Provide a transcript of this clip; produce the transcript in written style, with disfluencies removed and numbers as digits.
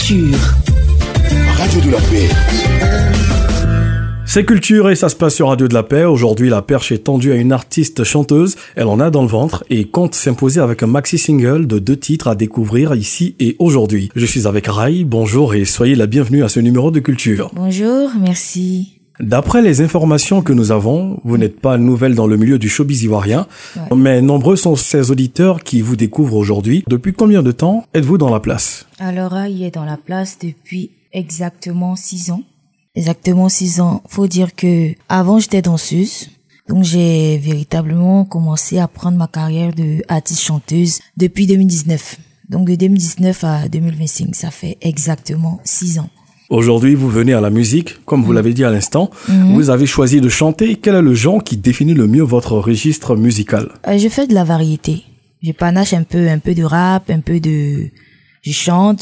Culture. Radio de la Paix. C'est Culture et ça se passe sur Radio de la Paix. Aujourd'hui, la perche est tendue à une artiste chanteuse. Elle en a dans le ventre et compte s'imposer avec un maxi-single de 2 titres à découvrir ici et aujourd'hui. Je suis avec Rai. Bonjour et soyez la bienvenue à ce numéro de Culture. Bonjour, merci. D'après les informations que nous avons, vous n'êtes pas nouvelle dans le milieu du showbiz ivoirien, mais nombreux sont ces auditeurs qui vous découvrent aujourd'hui. Depuis combien de temps êtes-vous dans la place? Alors, Rai est dans la place depuis exactement 6 ans. Exactement 6 ans. Faut dire que avant j'étais danseuse. Donc j'ai véritablement commencé à prendre ma carrière de artiste chanteuse depuis 2019. Donc de 2019 à 2025, ça fait exactement 6 ans. Aujourd'hui, vous venez à la musique, comme vous l'avez dit à l'instant. Vous avez choisi de chanter. Quel est le genre qui définit le mieux votre registre musical? Je fais de la variété. Je panache un peu de rap, je chante,